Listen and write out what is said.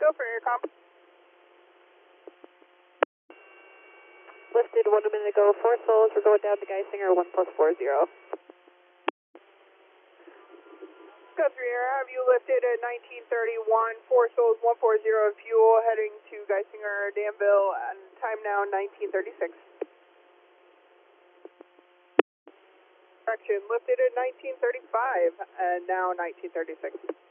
go for your comp. Lifted 1 minute ago, 4 souls, we're going down to Geisinger, 1+40. Go 3 Air, have you lifted at 1931, 4 souls, 140 fuel, heading to Geisinger, Danville, and time now 1936. Correction, lifted at 1935, and now 1936.